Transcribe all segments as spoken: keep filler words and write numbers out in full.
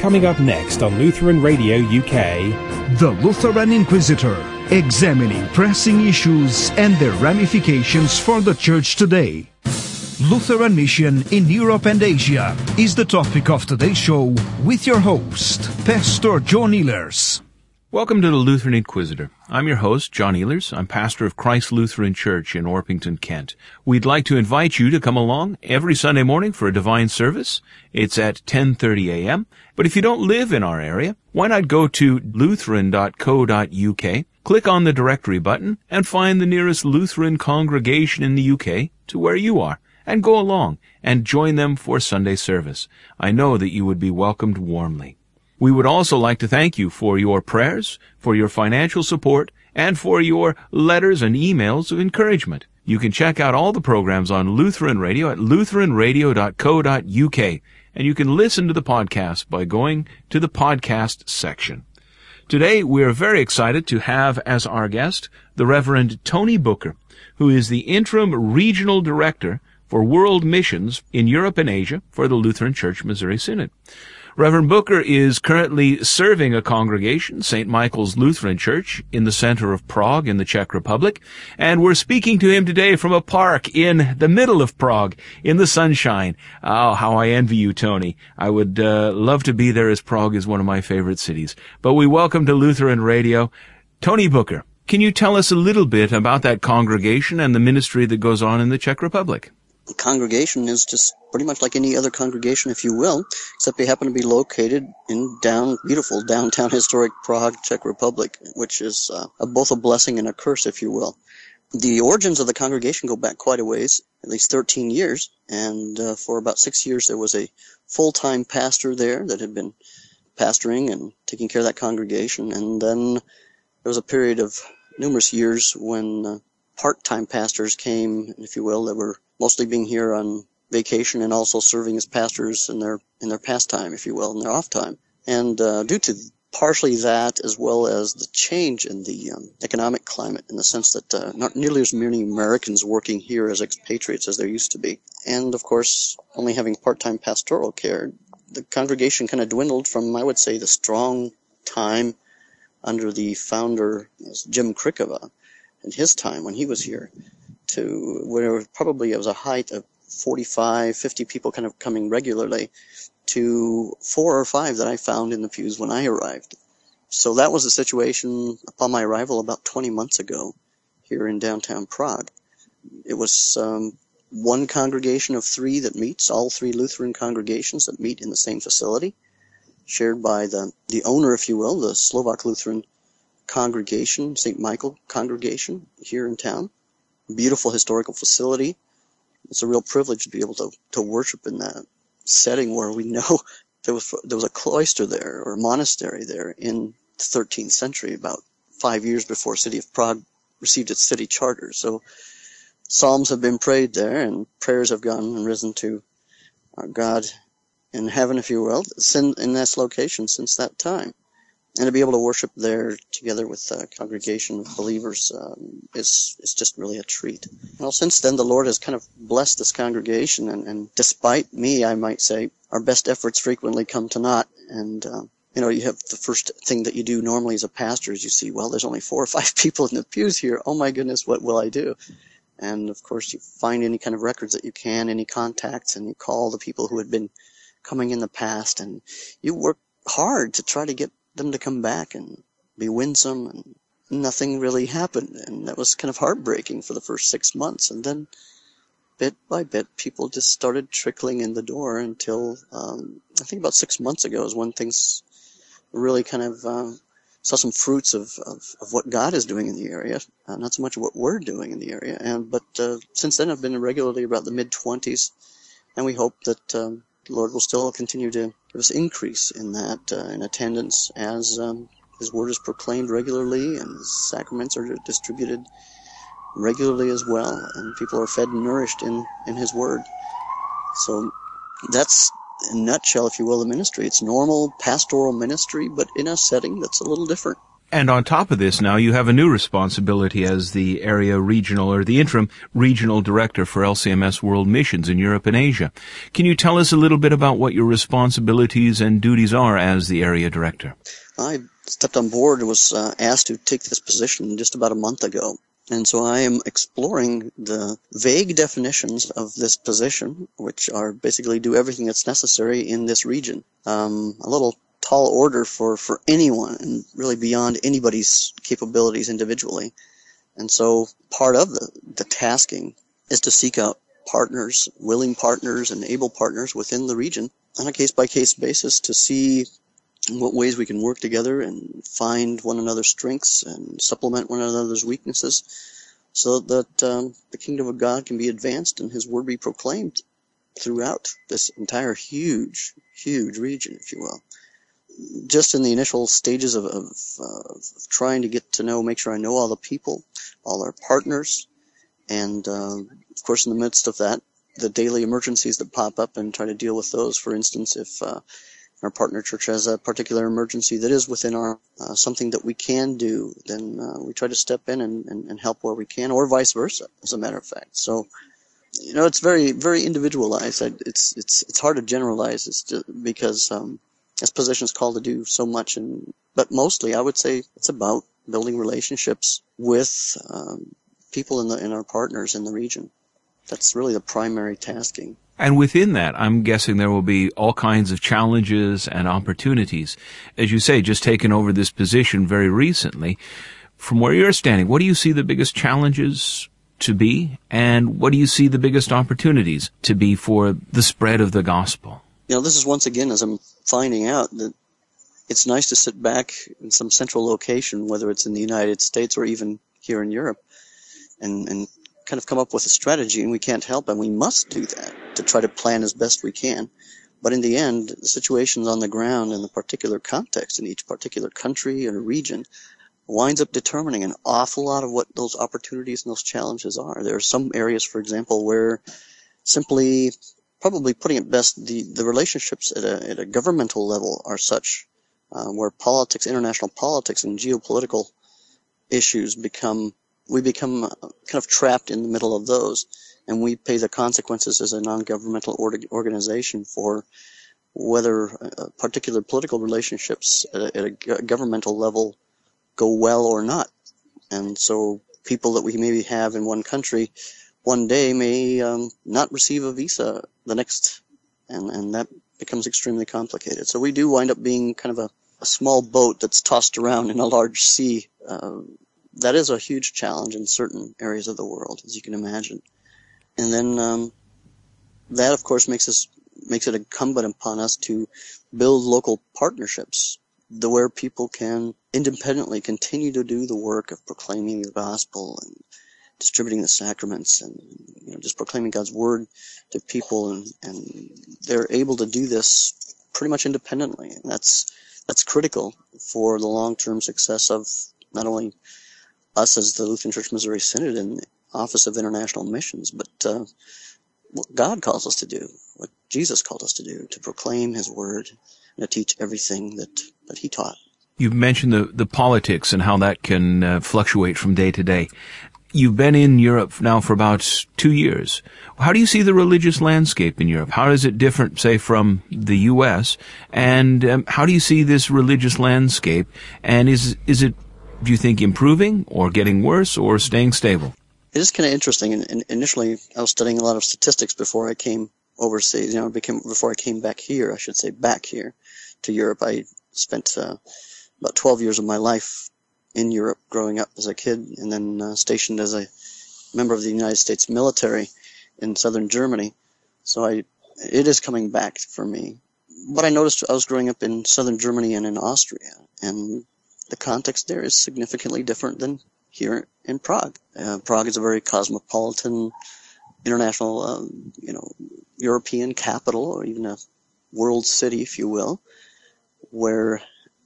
Coming up next on Lutheran Radio U K, The Lutheran Inquisitor, examining pressing issues and their ramifications for the Church today. Lutheran Mission in Europe and Asia is the topic of today's show with your host, Pastor John Ehlers. Welcome to the Lutheran Inquisitor. I'm your host, John Ehlers. I'm pastor of Christ Lutheran Church in Orpington, Kent. We'd like to invite you to come along every Sunday morning for a divine service. It's at ten thirty a.m. But if you don't live in our area, why not go to lutheran dot co dot u k, click on the directory button, and find the nearest Lutheran congregation in the U K to where you are, and go along and join them for Sunday service. I know that you would be welcomed warmly. We would also like to thank you for your prayers, for your financial support, and for your letters and emails of encouragement. You can check out all the programs on Lutheran Radio at lutheran radio dot co dot u k, and you can listen to the podcast by going to the podcast section. Today, we are very excited to have as our guest the Reverend Tony Booker, who is the Interim Regional Director for World Missions in Europe and Asia for the Lutheran Church Missouri Synod. Reverend Booker is currently serving a congregation, Saint Michael's Lutheran Church, in the center of Prague in the Czech Republic, and we're speaking to him today from a park in the middle of Prague, in the sunshine. Oh, how I envy you, Tony. I would uh, love to be there, as Prague is one of my favorite cities. But we welcome to Lutheran Radio, Tony Booker. Can you tell us a little bit about that congregation and the ministry that goes on in the Czech Republic? The congregation is just pretty much like any other congregation, if you will, except they happen to be located in down beautiful downtown historic Prague, Czech Republic, which is uh, a, both a blessing and a curse, if you will. The origins of the congregation go back quite a ways, at least thirteen years, and uh, for about six years there was a full-time pastor there that had been pastoring and taking care of that congregation, and then there was a period of numerous years when uh, part-time pastors came, if you will, that were mostly being here on vacation and also serving as pastors in their in their pastime, if you will, in their off time. And uh, due to partially that, as well as the change in the um, economic climate, in the sense that uh, not nearly as many Americans working here as expatriates as there used to be, and of course only having part-time pastoral care, the congregation kind of dwindled from, I would say, the strong time under the founder, Jim Krikova, in his time when he was here, to where probably it was a height of forty-five, fifty people kind of coming regularly, to four or five that I found in the pews when I arrived. So that was the situation upon my arrival about twenty months ago here in downtown Prague. It was um, one congregation of three that meets, all three Lutheran congregations that meet in the same facility, shared by the, the owner, if you will, the Slovak Lutheran congregation, Saint Michael congregation here in town. Beautiful historical facility. It's a real privilege to be able to, to worship in that setting where we know there was there was a cloister there, or a monastery there, in the thirteenth century, about five years before the city of Prague received its city charter. So psalms have been prayed there, and prayers have gone and risen to our God in heaven, if you will, in this location since that time. And to be able to worship there together with a congregation of believers um, is is just really a treat. Well, since then, the Lord has kind of blessed this congregation, and, and despite me, I might say, our best efforts frequently come to naught. And, uh, you know, you have the first thing that you do normally as a pastor is you see, well, there's only four or five people in the pews here. Oh, my goodness, what will I do? And, of course, you find any kind of records that you can, any contacts, and you call the people who had been coming in the past, and you work hard to try to get them to come back and be winsome, and nothing really happened. And that was kind of heartbreaking for the first six months. And then bit by bit, people just started trickling in the door until um, I think about six months ago is when things really kind of uh, saw some fruits of, of, of what God is doing in the area, uh, not so much what we're doing in the area. And but uh, since then, I've been regularly about the mid-twenties, and we hope that um, the Lord will still continue to give us increase in that, uh, in attendance, as um, His Word is proclaimed regularly and His sacraments are distributed regularly as well, and people are fed and nourished in, in His Word. So that's, in a nutshell, if you will, the ministry. It's normal pastoral ministry, but in a setting that's a little different. And on top of this, now you have a new responsibility as the area regional or the interim regional director for L C M S World Missions in Europe and Asia. Can you tell us a little bit about what your responsibilities and duties are as the area director? I stepped on board and was uh, asked to take this position just about a month ago. And so I am exploring the vague definitions of this position, which are basically do everything that's necessary in this region. Um, a little tall order for, for anyone and really beyond anybody's capabilities individually. And so part of the, the tasking is to seek out partners, willing partners and able partners within the region on a case-by-case basis to see what ways we can work together and find one another's strengths and supplement one another's weaknesses so that um, the kingdom of God can be advanced and his word be proclaimed throughout this entire huge, huge region, if you will. Just in the initial stages of, of, uh, of trying to get to know, make sure I know all the people, all our partners, and uh, of course in the midst of that, the daily emergencies that pop up and try to deal with those. For instance, if uh, our partner church has a particular emergency that is within our uh, something that we can do, then uh, we try to step in and, and, and help where we can, or vice versa, as a matter of fact. So, you know, it's very, very individualized. It's it's it's hard to generalize. It's just because um, this position is called to do so much, and but mostly I would say it's about building relationships with um, people in the in our partners in the region. That's really the primary tasking. And within that, I'm guessing there will be all kinds of challenges and opportunities. As you say, just taken over this position very recently. From where you're standing, what do you see the biggest challenges to be, and what do you see the biggest opportunities to be for the spread of the gospel? You know, this is once again, as I'm finding out, that it's nice to sit back in some central location, whether it's in the United States or even here in Europe, and, and kind of come up with a strategy, and we can't help, and we must do that to try to plan as best we can. But in the end, the situations on the ground and the particular context in each particular country or region winds up determining an awful lot of what those opportunities and those challenges are. There are some areas, for example, where simply, probably putting it best, the, the relationships at a, at a governmental level are such, uh, where politics, international politics and geopolitical issues become we become kind of trapped in the middle of those, and we pay the consequences as a non-governmental organization for whether uh, particular political relationships at a, at a governmental level go well or not. And so people that we maybe have in one country one day may um, not receive a visa the next, and, and that becomes extremely complicated. So we do wind up being kind of a, a small boat that's tossed around in a large sea. Uh, That is a huge challenge in certain areas of the world, as you can imagine. And then um, that, of course, makes us makes it incumbent upon us to build local partnerships the where people can independently continue to do the work of proclaiming the gospel and distributing the sacraments and, you know, just proclaiming God's word to people, and, and they're able to do this pretty much independently. And that's that's critical for the long-term success of not only us as the Lutheran Church Missouri Synod and the Office of International Missions, but uh, what God calls us to do, what Jesus called us to do, to proclaim his word and to teach everything that, that he taught. You've mentioned the, the politics and how that can uh, fluctuate from day to day. You've been in Europe now for about two years. How do you see the religious landscape in Europe? How is it different, say, from the U S? And um, how do you see this religious landscape? And is is it, do you think, improving or getting worse or staying stable? It is kind of interesting. And, and initially, I was studying a lot of statistics before I came overseas. You know, became before I came back here. I should say back here to Europe. I spent uh, about twelve years of my life in Europe, growing up as a kid, and then uh, stationed as a member of the United States military in southern Germany. So I, it is coming back for me. But I noticed I was growing up in southern Germany and in Austria, and the context there is significantly different than here in Prague. Uh, Prague is a very cosmopolitan, international, um, you know, European capital, or even a world city, if you will, where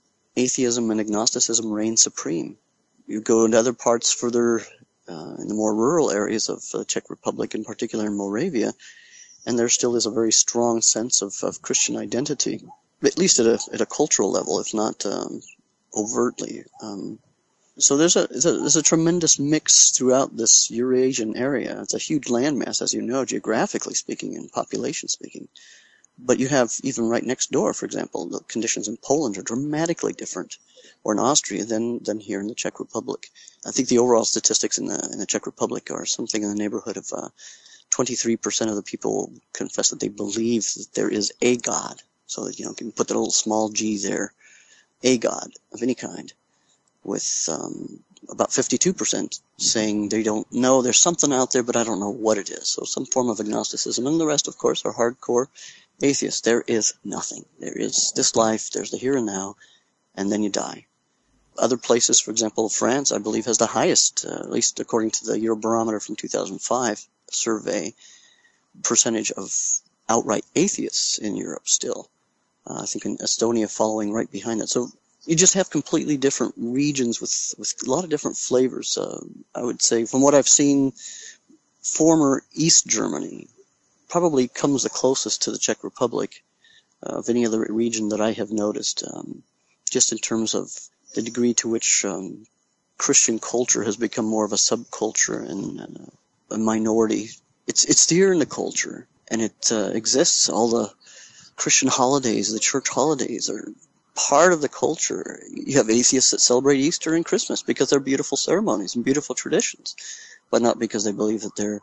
atheism and agnosticism reign supreme. You go into other parts further uh, in the more rural areas of the Czech Republic, in particular in Moravia, and there still is a very strong sense of, of Christian identity, at least at a, at a cultural level, if not um, overtly. Um, so there's a, there's a there's a tremendous mix throughout this Eurasian area. It's a huge landmass, as you know, geographically speaking and population speaking. But you have, even right next door, for example, the conditions in Poland are dramatically different, or in Austria, than than here in the Czech Republic. I think the overall statistics in the in the Czech Republic are something in the neighborhood of uh, twenty-three percent of the people confess that they believe that there is a God. So that, you know, you can put the little small g there, a God of any kind, with um, about fifty-two percent saying they don't know, there's something out there, but I don't know what it is. So some form of agnosticism. And the rest, of course, are hardcore atheists. There is nothing. There is this life, there's the here and now, and then you die. Other places, for example, France, I believe, has the highest, uh, at least according to the Eurobarometer from two thousand five survey, percentage of outright atheists in Europe still. Uh, I think in Estonia following right behind that. So you just have completely different regions with, with a lot of different flavors. Uh, I would say, from what I've seen, former East Germany probably comes the closest to the Czech Republic uh, of any other region that I have noticed, um, just in terms of the degree to which um, Christian culture has become more of a subculture and, and a, a minority. It's it's there in the culture, and it uh, exists. All the Christian holidays, the church holidays, are part of the culture. You have atheists that celebrate Easter and Christmas because they're beautiful ceremonies and beautiful traditions, but not because they believe that there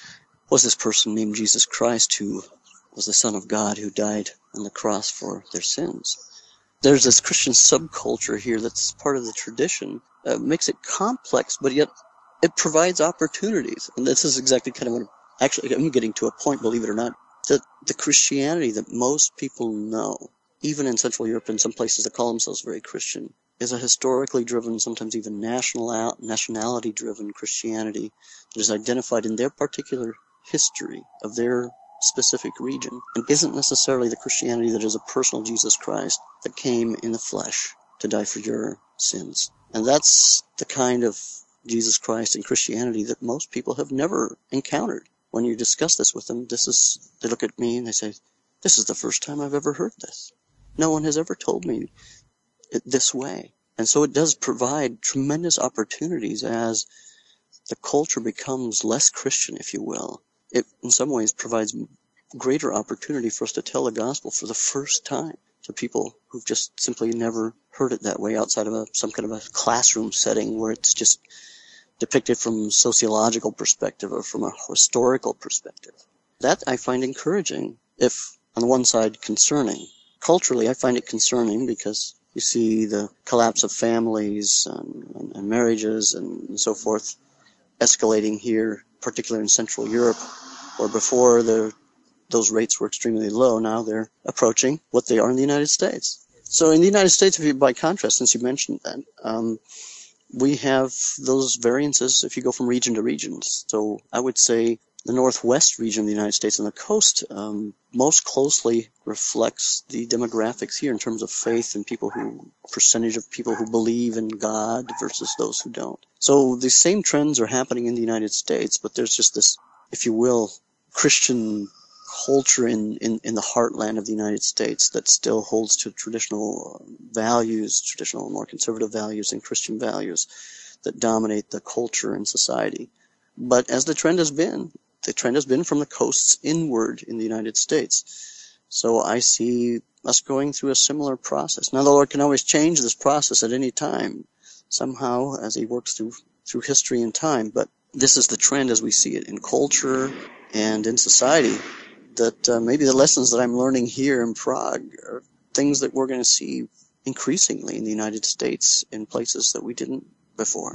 was this person named Jesus Christ who was the Son of God who died on the cross for their sins. There's this Christian subculture here that's part of the tradition. Uh, makes it complex, but yet it provides opportunities. And this is exactly kind of what I'm, actually, I'm getting to a point, believe it or not, that the Christianity that most people know, even in Central Europe and some places that call themselves very Christian, is a historically driven, sometimes even national nationality-driven Christianity that is identified in their particular history of their specific region, and isn't necessarily the Christianity that is a personal Jesus Christ that came in the flesh to die for your sins. And that's the kind of Jesus Christ and Christianity that most people have never encountered. When you discuss this with them, this is, they look at me and they say, this is the first time I've ever heard this. No one has ever told me it this way. And so it does provide tremendous opportunities as the culture becomes less Christian, if you will. It, in some ways, provides greater opportunity for us to tell the gospel for the first time to people who've just simply never heard it that way outside of a, some kind of a classroom setting where it's just depicted from a sociological perspective or from a historical perspective. That I find encouraging, if on the one side concerning. Culturally, I find it concerning because you see the collapse of families and, and, and marriages and so forth escalating here, particularly in Central Europe, where before the, those rates were extremely low. Now they're approaching what they are in the United States. So in the United States, if you, by contrast, since you mentioned that, um, we have those variances if you go from region to region. So I would say the northwest region of the United States and the coast um, most closely reflects the demographics here in terms of faith and people who, percentage of people who believe in God versus those who don't. So the same trends are happening in the United States, but there's just this, if you will, Christian culture in, in, in the heartland of the United States that still holds to traditional values, traditional more conservative values and Christian values that dominate the culture and society. But as the trend has been, the trend has been from the coasts inward in the United States. So I see us going through a similar process. Now the Lord can always change this process at any time, somehow, as He works through through history and time. But this is the trend as we see it in culture and in society, that uh, maybe the lessons that I'm learning here in Prague are things that we're going to see increasingly in the United States in places that we didn't before.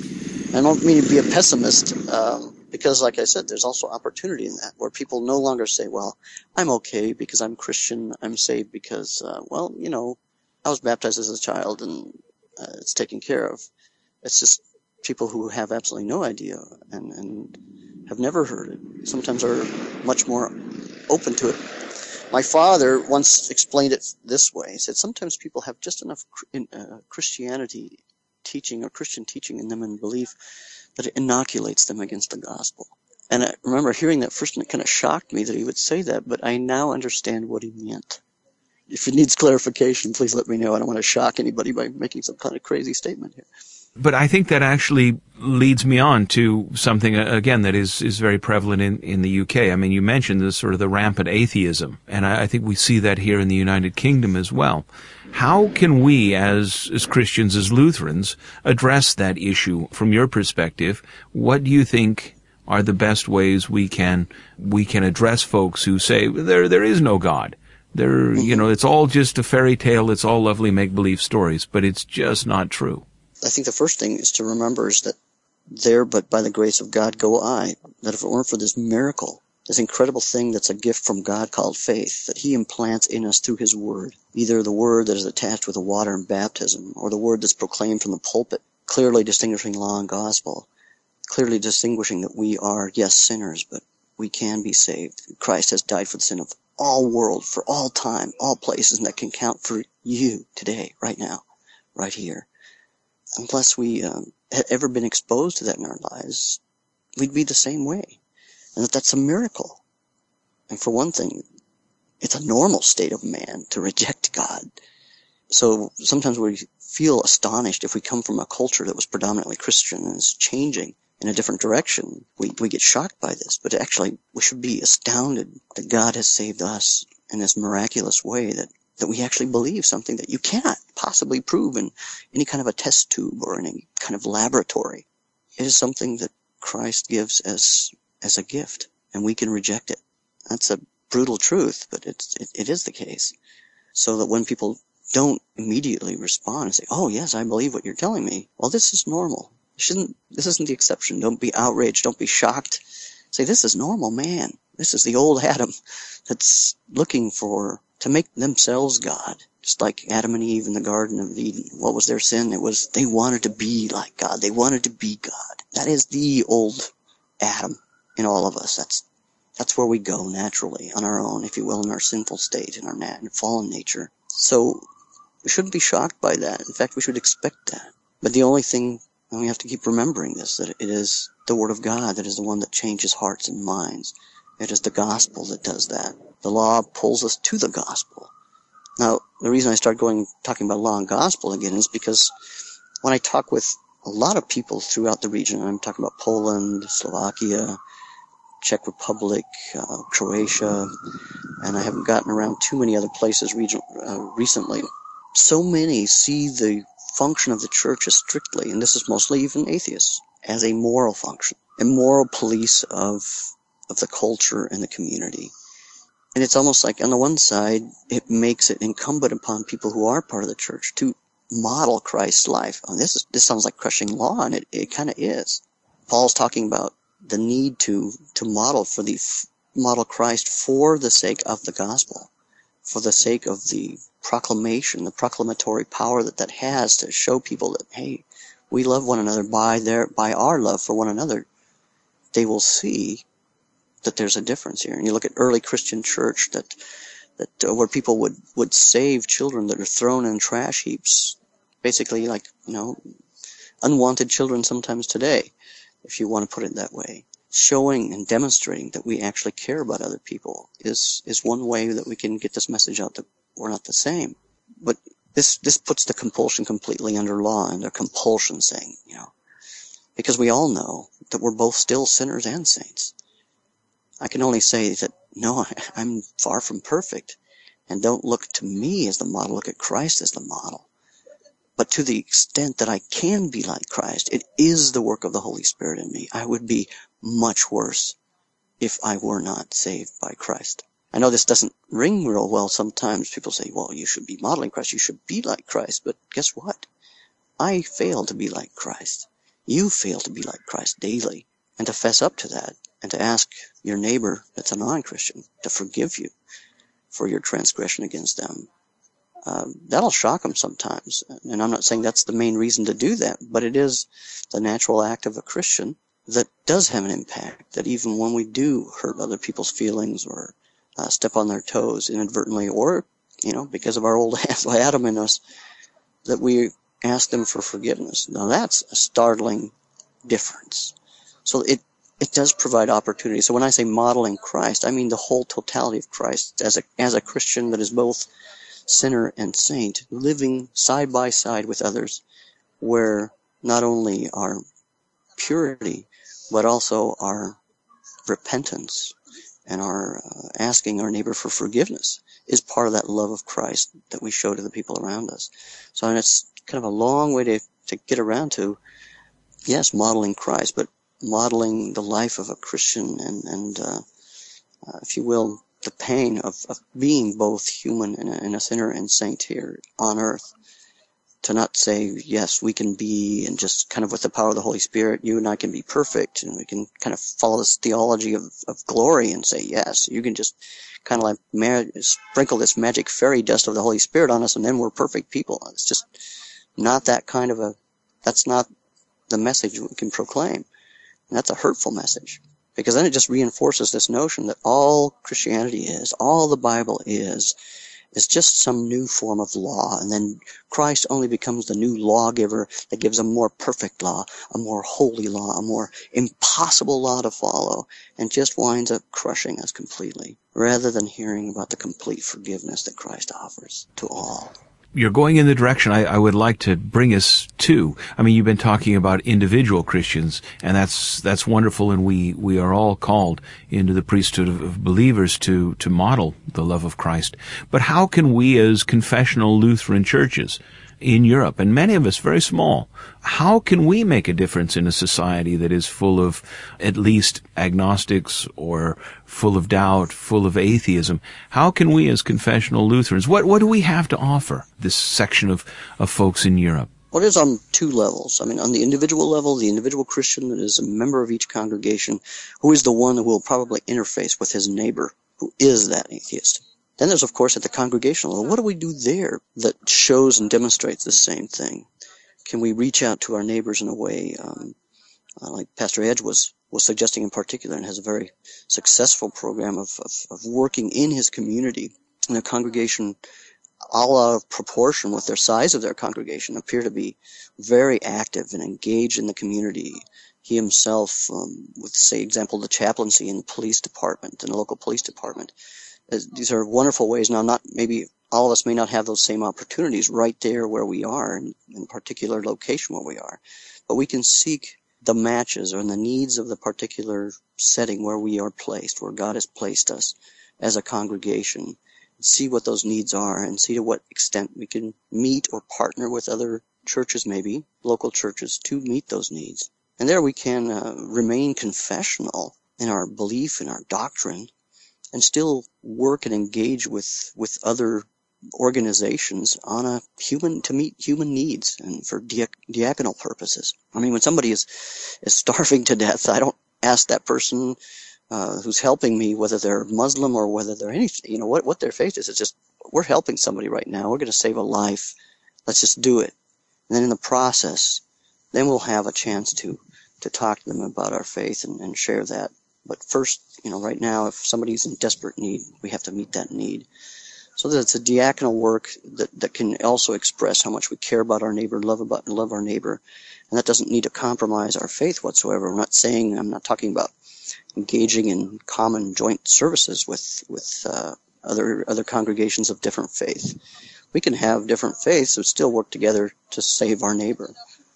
I don't mean to be a pessimist, um, because like I said, there's also opportunity in that, where people no longer say, well, I'm okay because I'm Christian, I'm saved because, uh, well, you know, I was baptized as a child and uh, it's taken care of. It's just people who have absolutely no idea and, and have never heard it, sometimes are much more open to it. My father once explained it this way. He said, sometimes people have just enough uh, Christianity teaching or Christian teaching in them and belief that it inoculates them against the gospel. And I remember hearing that first, and it kind of shocked me that he would say that, but I now understand what he meant. if it needs clarification, please let me know. I don't want to shock anybody by making some kind of crazy statement here. But I think that actually leads me on to something, uh, again, that is, is very prevalent in, in the U K. I mean, you mentioned the sort of the rampant atheism, and I, I think we see that here in the United Kingdom as well. How can we, as, as Christians, as Lutherans, address that issue from your perspective? What do you think are the best ways we can, we can address folks who say, there, there is no God? There, you know, it's all just a fairy tale, it's all lovely make-believe stories, but it's just not true. I think the first thing is to remember is that there, but by the grace of God, go I. That if it weren't for this miracle, this incredible thing that's a gift from God called faith, that he implants in us through his word, either the word that is attached with the water in baptism, or the word that's proclaimed from the pulpit, clearly distinguishing law and gospel, clearly distinguishing that we are, yes, sinners, but we can be saved. Christ has died for the sin of all world, for all time, all places, and that can count for you today, right now, right here. Unless we um, had ever been exposed to that in our lives, we'd be the same way. And that that's a miracle. And for one thing, it's a normal state of man to reject God. So sometimes we feel astonished if we come from a culture that was predominantly Christian and is changing in a different direction. We, we get shocked by this, but actually we should be astounded that God has saved us in this miraculous way, that that we actually believe something that you cannot possibly prove in any kind of a test tube or in any kind of laboratory. It is something that Christ gives as as a gift, and we can reject it. That's a brutal truth, but it's, it, it is the case. So that when people don't immediately respond and say, oh, yes, I believe what you're telling me, well, this is normal. Shouldn't, this isn't the exception. Don't be outraged. Don't be shocked. Say, this is normal, man. This is the old Adam that's looking for to make themselves God, just like Adam and Eve in the Garden of Eden. What was their sin? It was they wanted to be like God. They wanted to be God. That is the old Adam in all of us. That's that's where we go naturally, on our own, if you will, in our sinful state, in our nat- fallen nature. So we shouldn't be shocked by that. In fact, we should expect that. But the only thing, and we have to keep remembering this, that it is the Word of God that is the one that changes hearts and minds. It is the gospel that does that. The law pulls us to the gospel. Now, the reason I start going talking about law and gospel again is because when I talk with a lot of people throughout the region, I'm talking about Poland, Slovakia, Czech Republic, uh, Croatia, and I haven't gotten around too many other places region, uh, recently. So many see the function of the church as strictly, and this is mostly even atheists, as a moral function, a moral police of of the culture and the community. And it's almost like, on the one side, it makes it incumbent upon people who are part of the church to model Christ's life. I mean, this is, this sounds like crushing law, and it, it kind of is. Paul's talking about the need to, to model for the, model Christ for the sake of the gospel, for the sake of the proclamation, the proclamatory power that that has to show people that, hey, we love one another by their, by our love for one another. They will see that there's a difference here. And you look at early Christian church that that uh, where people would would save children that are thrown in trash heaps, basically like, you know, unwanted children sometimes today, if you want to put it that way. Showing and demonstrating that we actually care about other people is is one way that we can get this message out that we're not the same. But this this puts the compulsion completely under law, under compulsion, saying, you know, because we all know that we're both still sinners and saints. I can only say that, no, I'm far from perfect, and don't look to me as the model, look at Christ as the model. But to the extent that I can be like Christ, it is the work of the Holy Spirit in me. I would be much worse if I were not saved by Christ. I know this doesn't ring real well sometimes. People say, well, you should be modeling Christ, you should be like Christ, but guess what? I fail to be like Christ. You fail to be like Christ daily, and to fess up to that, and to ask your neighbor that's a non-Christian to forgive you for your transgression against them. Uh, that'll shock them sometimes. And I'm not saying that's the main reason to do that, but it is the natural act of a Christian that does have an impact, that even when we do hurt other people's feelings or uh, step on their toes inadvertently, or, you know, because of our old Adam in us, that we ask them for forgiveness. Now that's a startling difference. So it It does provide opportunity. So when I say modeling Christ, I mean the whole totality of Christ as a as a Christian that is both sinner and saint, living side by side with others, where not only our purity, but also our repentance and our uh, asking our neighbor for forgiveness is part of that love of Christ that we show to the people around us. So and it's kind of a long way to, to get around to, yes, modeling Christ, but modeling the life of a Christian and, and uh, uh, if you will, the pain of, of being both human and a, and a sinner and saint here on earth. To not say, yes, we can be, and just kind of with the power of the Holy Spirit, you and I can be perfect, and we can kind of follow this theology of, of glory and say, yes, you can just kind of like ma- sprinkle this magic fairy dust of the Holy Spirit on us, and then we're perfect people. It's just not that kind of a, that's not the message we can proclaim. And that's a hurtful message, because then it just reinforces this notion that all Christianity is, all the Bible is, is just some new form of law, and then Christ only becomes the new lawgiver that gives a more perfect law, a more holy law, a more impossible law to follow, and just winds up crushing us completely, rather than hearing about the complete forgiveness that Christ offers to all. You're going in the direction I, I would like to bring us to. I mean, you've been talking about individual Christians, and that's that's wonderful, and we, we are all called into the priesthood of, of believers to, to model the love of Christ. But how can we as confessional Lutheran churches in Europe, and many of us very small, how can we make a difference in a society that is full of at least agnostics or full of doubt, full of atheism? How can we as confessional Lutherans, what, what do we have to offer this section of, of folks in Europe? Well, it is on two levels. I mean, on the individual level, the individual Christian that is a member of each congregation, who is the one who will probably interface with his neighbor, who is that atheist. Then there's, of course, at the congregational level, what do we do there that shows and demonstrates the same thing? Can we reach out to our neighbors in a way, um, uh, like Pastor Edge was, was suggesting in particular, and has a very successful program of, of, of working in his community, in a congregation all out of proportion with their size of their congregation, appear to be very active and engaged in the community. He himself, um, with, say, example, the chaplaincy in the police department, in the local police department. These are wonderful ways. Now, not maybe all of us may not have those same opportunities right there where we are, in, in a particular location where we are, but we can seek the matches or the needs of the particular setting where we are placed, where God has placed us as a congregation, see what those needs are, and see to what extent we can meet or partner with other churches, maybe local churches, to meet those needs. And there we can uh, remain confessional in our belief, in our doctrine, and still work and engage with, with other organizations on a human, to meet human needs and for diac- diaconal purposes. I mean, when somebody is, is starving to death, I don't ask that person uh, who's helping me whether they're Muslim or whether they're anything, you know, what, what their faith is. It's just, we're helping somebody right now. We're going to save a life. Let's just do it. And then in the process, then we'll have a chance to, to talk to them about our faith and, and share that. But first, you know, right now, if somebody's in desperate need, we have to meet that need. So that's a diaconal work that, that can also express how much we care about our neighbor, love about love our neighbor, and that doesn't need to compromise our faith whatsoever. I'm not saying, I'm not talking about engaging in common joint services with with uh, other other congregations of different faith. We can have different faiths and still work together to save our neighbor.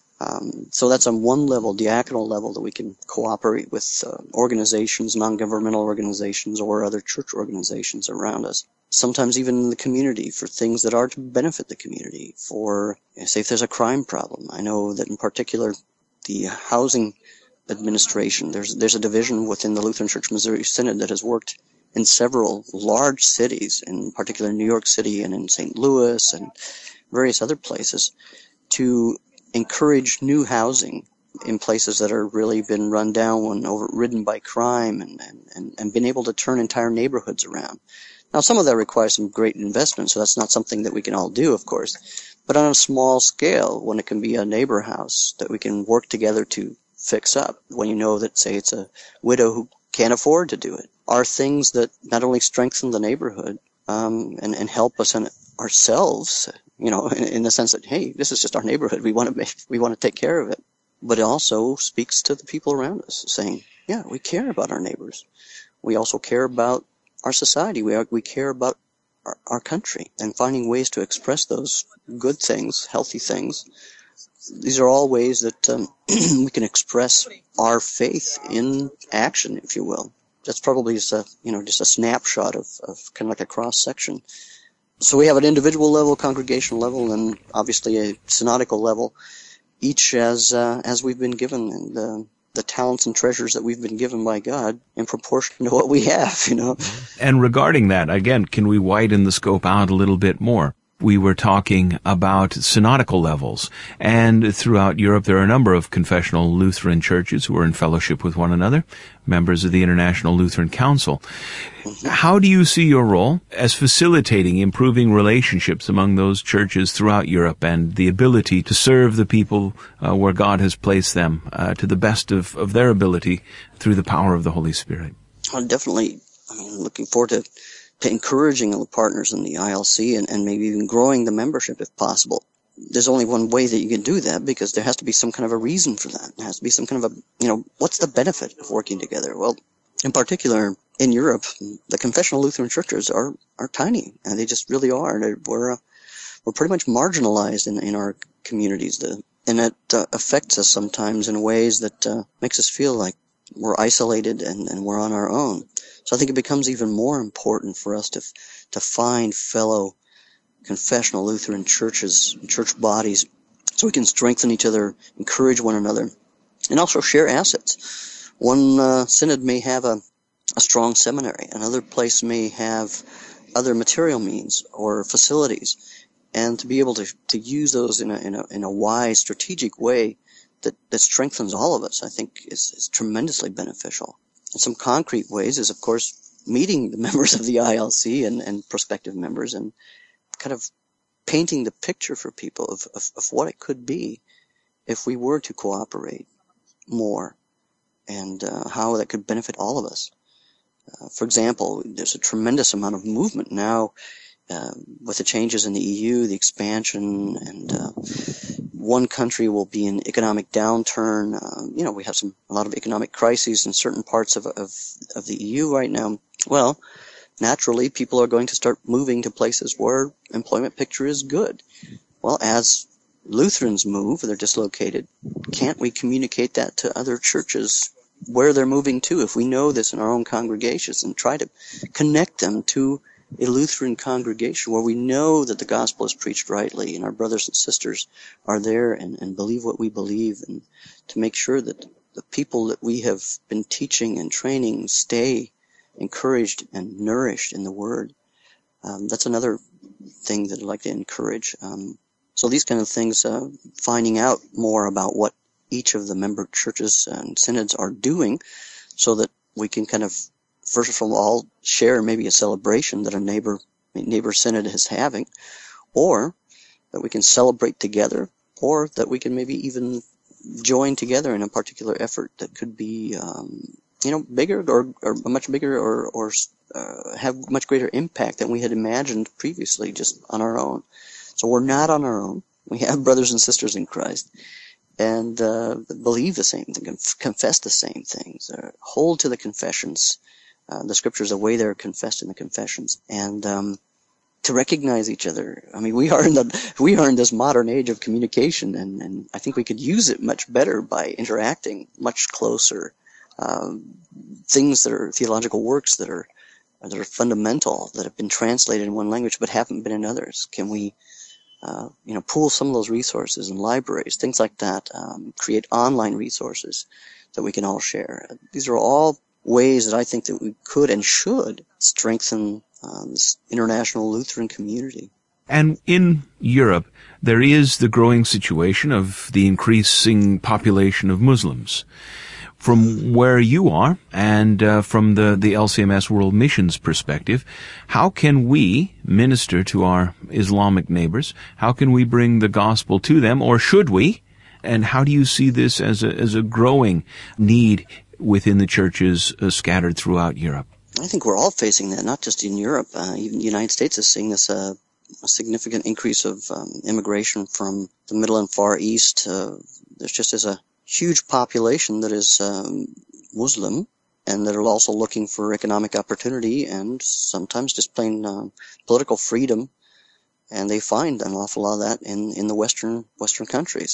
Um, so that's on one level, diaconal level, that we can cooperate with uh, organizations, non-governmental organizations, or other church organizations around us. Sometimes even in the community for things that are to benefit the community. For, say, if there's a crime problem. I know that in particular, the housing administration, there's there's a division within the Lutheran Church Missouri Synod that has worked in several large cities, in particular New York City and in Saint Louis and various other places, to encourage new housing in places that are really been run down and overridden by crime, and, and, and been able to turn entire neighborhoods around. Now, some of that requires some great investment, so that's not something that we can all do, of course. But on a small scale, when it can be a neighbor house that we can work together to fix up, when you know that, say, it's a widow who can't afford to do it, are things that not only strengthen the neighborhood um, and, and help us in ourselves, you know, in, in the sense that, hey, this is just our neighborhood. We want to make, we want to take care of it. But it also speaks to the people around us, saying, yeah, we care about our neighbors. We also care about our society. We are, we care about our, our country and finding ways to express those good things, healthy things. These are all ways that um, we can express our faith in action, if you will. That's probably just a, you know, just a snapshot of, of kind of like a cross-section. So we have an individual level, congregational level, and obviously a synodical level, each as uh, as we've been given, and uh, the talents and treasures that we've been given by God in proportion to what we have, you know. And regarding that, again, can we widen the scope out a little bit more? We were talking about synodical levels, and throughout Europe there are a number of confessional Lutheran churches who are in fellowship with one another, members of the International Lutheran Council. How do you see your role as facilitating improving relationships among those churches throughout Europe and the ability to serve the people uh, where God has placed them uh, to the best of, of their ability through the power of the Holy Spirit? I'm definitely, I mean, looking forward to to encouraging the partners in the I L C and, and maybe even growing the membership if possible. There's only one way that you can do that, because there has to be some kind of a reason for that. There has to be some kind of a, you know, what's the benefit of working together? Well, in particular, in Europe, the confessional Lutheran churches are, are tiny, and they just really are. They're, we're, uh, we're pretty much marginalized in, in our communities, the, and that uh, affects us sometimes in ways that uh, makes us feel like we're isolated and, and we're on our own. So I think it becomes even more important for us to to find fellow confessional Lutheran churches, church bodies, so we can strengthen each other, encourage one another, and also share assets. One uh, synod may have a, a strong seminary. Another place may have other material means or facilities, and to be able to, to use those in a, in a in a wise, strategic way that, that strengthens all of us, I think is, is tremendously beneficial. And some concrete ways is, of course, meeting the members of the I L C and, and prospective members and kind of painting the picture for people of, of, of what it could be if we were to cooperate more, and uh, how that could benefit all of us. Uh, for example, there's a tremendous amount of movement now uh, with the changes in the E U, the expansion, and uh, one country will be in economic downturn. Uh, you know, we have some a lot of economic crises in certain parts of, of of the E U right now. Well, naturally, people are going to start moving to places where employment picture is good. Well, as Lutherans move, they're dislocated, can't we communicate that to other churches where they're moving to, if we know this in our own congregations, and try to connect them to a Lutheran congregation where we know that the gospel is preached rightly and our brothers and sisters are there and, and believe what we believe, and to make sure that the people that we have been teaching and training stay encouraged and nourished in the Word. Um, that's another thing that I'd like to encourage. Um, so these kind of things, uh, finding out more about what each of the member churches and synods are doing, so that we can kind of, first of all, share maybe a celebration that a neighbor neighbor synod is having, or that we can celebrate together, or that we can maybe even join together in a particular effort that could be, um, you know, bigger or, or much bigger or, or uh, have much greater impact than we had imagined previously just on our own. So we're not on our own. We have brothers and sisters in Christ, and uh, believe the same thing, confess the same things, uh, hold to the confessions, uh, the scriptures the way they're confessed in the confessions, and um, to recognize each other. I mean, we are in the we are in this modern age of communication, and, and I think we could use it much better by interacting much closer. Um, things that are theological works that are that are fundamental, that have been translated in one language but haven't been in others. Can we Uh, you know, pool some of those resources in libraries, things like that, um, create online resources that we can all share. These are all ways that I think that we could and should strengthen um, this international Lutheran community. And in Europe, there is the growing situation of the increasing population of Muslims. From where you are, and uh, from the, the L C M S World Missions perspective, how can we minister to our Islamic neighbors? How can we bring the gospel to them, or should we? And how do you see this as a, as a growing need within the churches uh, scattered throughout Europe? I think we're all facing that, not just in Europe. Uh, even the United States is seeing this uh, a significant increase of um, immigration from the Middle and Far East. Uh, there's just as a huge population that is um, Muslim, and that are also looking for economic opportunity and sometimes just plain uh, political freedom. And they find an awful lot of that in, in the Western Western countries,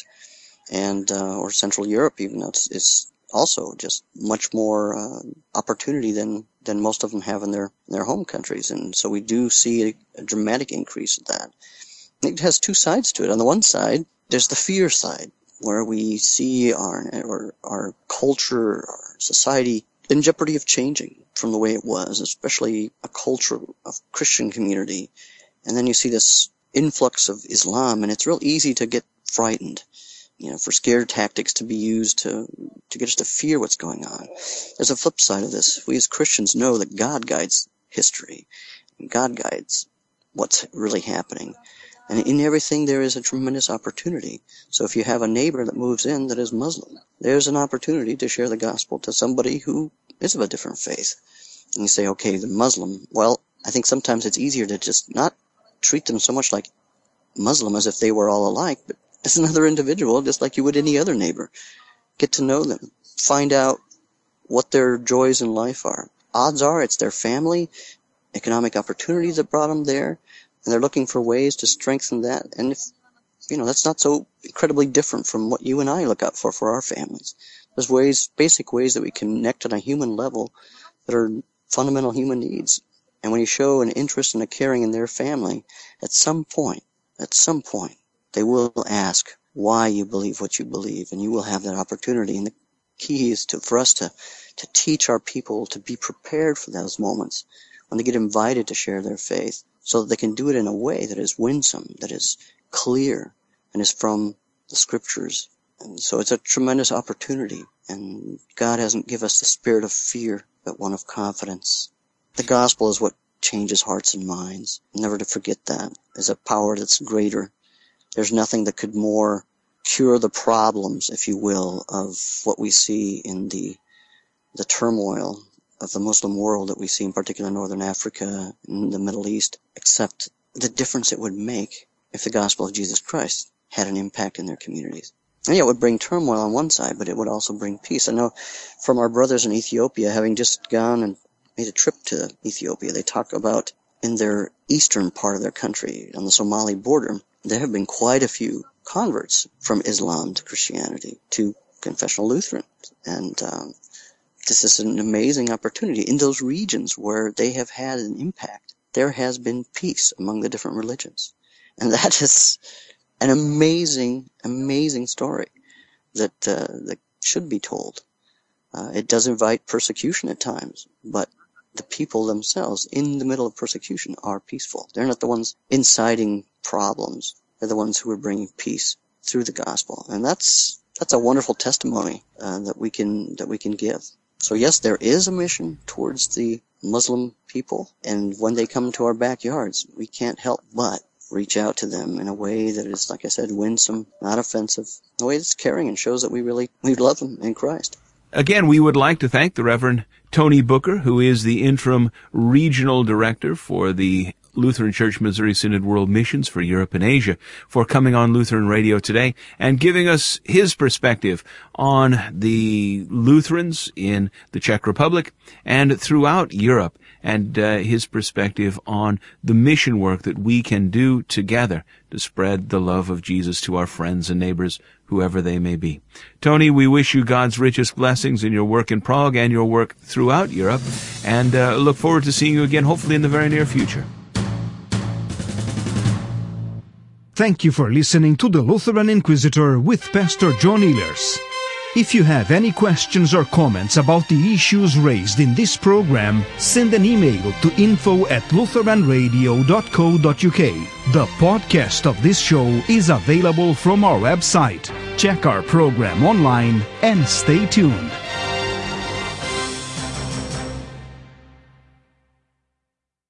and uh, or Central Europe even. It's, it's also just much more uh, opportunity than, than most of them have in their in their home countries. And so we do see a, a dramatic increase of that. It has two sides to it. On the one side, there's the fear side, where we see our our, our culture, our society in jeopardy of changing from the way it was, especially a culture of Christian community. And then you see this influx of Islam, and it's real easy to get frightened, you know, for scare tactics to be used to, to get us to fear what's going on. There's a flip side of this. We as Christians know that God guides history. God guides what's really happening. And in everything there is a tremendous opportunity. So if you have a neighbor that moves in that is Muslim, there's an opportunity to share the gospel to somebody who is of a different faith. And you say, okay, the Muslim. Well, I think sometimes it's easier to just not treat them so much like Muslim as if they were all alike, but as another individual, just like you would any other neighbor. Get to know them. Find out what their joys in life are. Odds are it's their family, economic opportunities that brought them there, and they're looking for ways to strengthen that. And if, you know, that's not so incredibly different from what you and I look out for for our families. There's ways, basic ways that we connect on a human level that are fundamental human needs. And when you show an interest and a caring in their family, at some point, at some point, they will ask why you believe what you believe, and you will have that opportunity. And the key is to, for us to, to teach our people to be prepared for those moments when they get invited to share their faith, so that they can do it in a way that is winsome, that is clear, and is from the Scriptures. And so it's a tremendous opportunity, and God hasn't given us the spirit of fear, but one of confidence. The gospel is what changes hearts and minds. Never to forget that. There's a power that's greater. There's nothing that could more cure the problems, if you will, of what we see in the the turmoil of the Muslim world that we see in particular in Northern Africa and the Middle East, except the difference it would make if the gospel of Jesus Christ had an impact in their communities. And yeah, it would bring turmoil on one side, but it would also bring peace. I know from our brothers in Ethiopia, having just gone and made a trip to Ethiopia, they talk about in their eastern part of their country, on the Somali border, there have been quite a few converts from Islam to Christianity, to confessional Lutheran. And um, this is an amazing opportunity. In those regions where they have had an impact, there has been peace among the different religions. And that is an amazing, amazing story that uh, that should be told. Uh, it does invite persecution at times, but the people themselves in the middle of persecution are peaceful. They're not the ones inciting problems. They're the ones who are bringing peace through the gospel. And that's that's a wonderful testimony uh, that we can that we can give. So yes, there is a mission towards the Muslim people, and when they come to our backyards, we can't help but reach out to them in a way that is, like I said, winsome, not offensive, in a way that's caring and shows that we really we love them in Christ. Again, we would like to thank the Reverend Tony Booker, who is the interim regional director for the Lutheran Church Missouri Synod World Missions for Europe and Asia, for coming on Lutheran Radio today and giving us his perspective on the Lutherans in the Czech Republic and throughout Europe, and uh, his perspective on the mission work that we can do together to spread the love of Jesus to our friends and neighbors, whoever they may be. Tony, we wish you God's richest blessings in your work in Prague and your work throughout Europe, and uh, look forward to seeing you again, hopefully in the very near future. Thank you for listening to the Lutheran Inquisitor with Pastor John Ehlers. If you have any questions or comments about the issues raised in this program, send an email to info at lutheran radio dot co dot uk. The podcast of this show is available from our website. Check our program online and stay tuned.